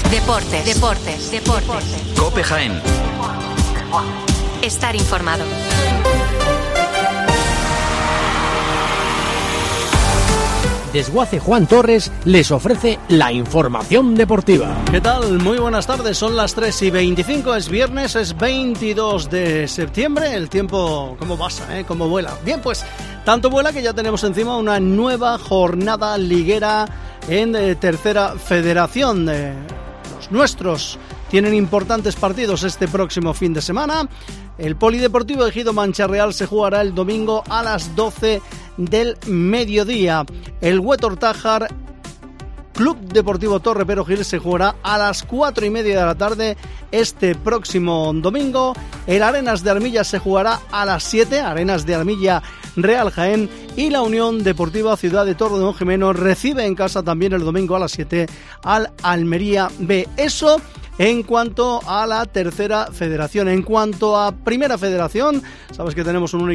Deportes. COPE Jaén. Estar informado. Desguace Juan Torres les ofrece la información deportiva. ¿Qué tal? Muy buenas tardes, son las 3:25, es viernes, es 22 de septiembre, el tiempo cómo pasa, cómo vuela. Bien, pues tanto vuela que ya tenemos encima una nueva jornada liguera en tercera federación. Los nuestros tienen importantes partidos este próximo fin de semana. El Polideportivo Ejido Mancha Real se jugará el domingo a las 12 del mediodía. El Huetor Tájar Club Deportivo Torre Perogil se jugará a las 4:30 de la tarde este próximo domingo. El Arenas de Armilla se jugará a las 7, Arenas de Armilla Real Jaén, y la Unión Deportiva Ciudad de Torredonjimeno recibe en casa también el domingo a las 7 al Almería B. Eso en cuanto a la tercera federación. En cuanto a primera federación, sabes que tenemos un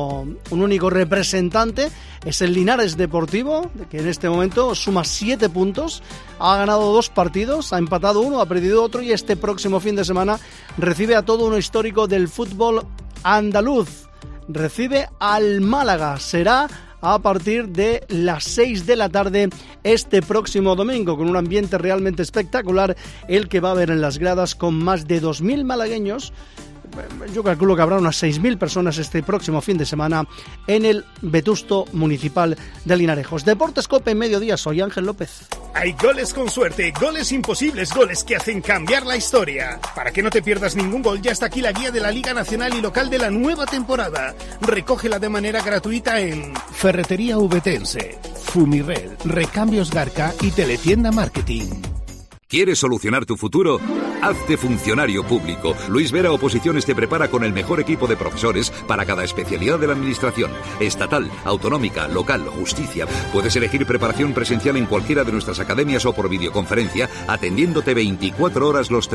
único representante, es el Linares Deportivo, que en este momento suma 7 puntos, ha ganado 2 partidos, ha empatado 1, ha perdido otro, y este próximo fin de semana recibe a todo uno histórico del fútbol andaluz. Recibe al Málaga, será a partir de las 6 de la tarde este próximo domingo, con un ambiente realmente espectacular el que va a haber en las gradas, con más de 2.000 malagueños. Yo calculo que habrá unas 6.000 personas este próximo fin de semana en el Vetusto Municipal de Linarejos. Deportes COPE en mediodía, soy Ángel López. Hay goles con suerte, goles imposibles, goles que hacen cambiar la historia. Para que no te pierdas ningún gol, ya está aquí la guía de la Liga Nacional y Local de la nueva temporada. Recógela de manera gratuita en Ferretería Vtense, Fumired, Recambios Garca y Teletienda Marketing. ¿Quieres solucionar tu futuro? Hazte funcionario público. Luis Vera Oposiciones te prepara con el mejor equipo de profesores para cada especialidad de la administración. Estatal, autonómica, local, justicia. Puedes elegir preparación presencial en cualquiera de nuestras academias o por videoconferencia, atendiéndote 24 horas los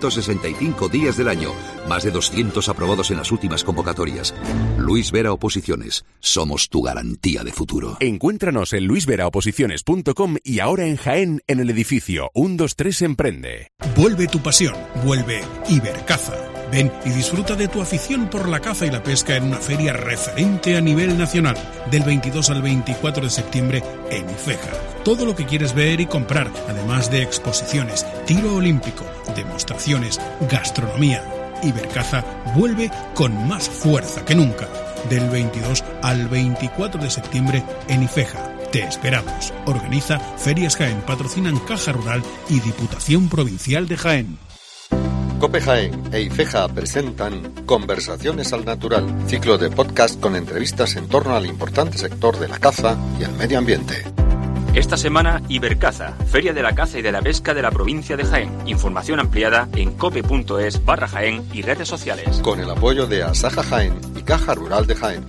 365 días del año. Más de 200 aprobados en las últimas convocatorias. Luis Vera Oposiciones. Somos tu garantía de futuro. Encuéntranos en luisveraoposiciones.com y ahora en Jaén, en el edificio 123 Emprende. Vuelve tu pasión, vuelve Ibercaza. Ven y disfruta de tu afición por la caza y la pesca en una feria referente a nivel nacional, del 22 al 24 de septiembre en Ifeja. Todo lo que quieres ver y comprar, además de exposiciones, tiro olímpico, demostraciones, gastronomía. Ibercaza vuelve con más fuerza que nunca, del 22 al 24 de septiembre en Ifeja. Te esperamos. Organiza Ferias Jaén, patrocinan Caja Rural y Diputación Provincial de Jaén. COPE Jaén e Ifeja presentan Conversaciones al Natural, ciclo de podcast con entrevistas en torno al importante sector de la caza y el medio ambiente. Esta semana, Ibercaza, Feria de la Caza y de la Pesca de la provincia de Jaén. Información ampliada en cope.es/Jaén y redes sociales. Con el apoyo de Asaja Jaén y Caja Rural de Jaén.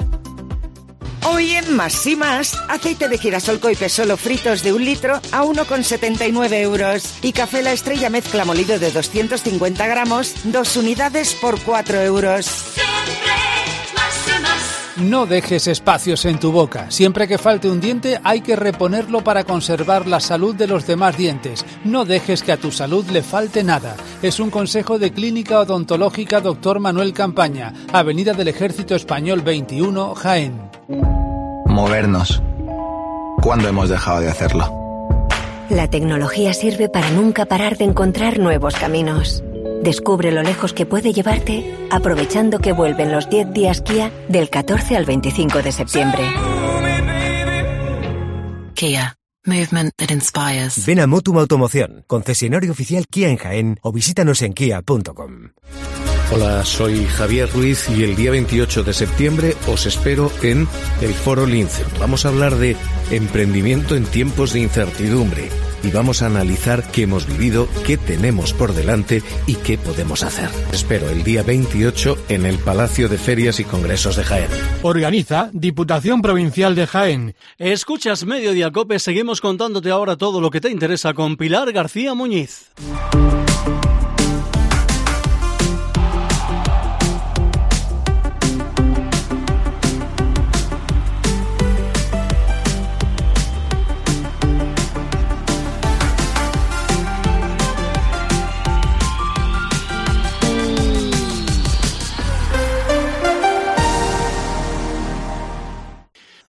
Hoy en Más y Más, aceite de girasol Coipe solo fritos de 1 litro a 1,79 euros. Y café La Estrella mezcla molido de 250 gramos, 2 unidades por 4 euros. No dejes espacios en tu boca. Siempre que falte un diente hay que reponerlo para conservar la salud de los demás dientes. No dejes que a tu salud le falte nada. Es un consejo de Clínica Odontológica Dr. Manuel Campaña, Avenida del Ejército Español 21, Jaén. Movernos. ¿Cuándo hemos dejado de hacerlo? La tecnología sirve para nunca parar de encontrar nuevos caminos. Descubre lo lejos que puede llevarte aprovechando que vuelven los 10 días Kia del 14 al 25 de septiembre. Kia. Movement that inspires. Ven a Motum Automoción, concesionario oficial Kia en Jaén, o visítanos en kia.com. Hola, soy Javier Ruiz y el día 28 de septiembre os espero en el Foro Lince. Vamos a hablar de emprendimiento en tiempos de incertidumbre y vamos a analizar qué hemos vivido, qué tenemos por delante y qué podemos hacer. Espero el día 28 en el Palacio de Ferias y Congresos de Jaén. Organiza Diputación Provincial de Jaén. Escuchas Mediodía Cope, seguimos contándote ahora todo lo que te interesa con Pilar García Muñiz.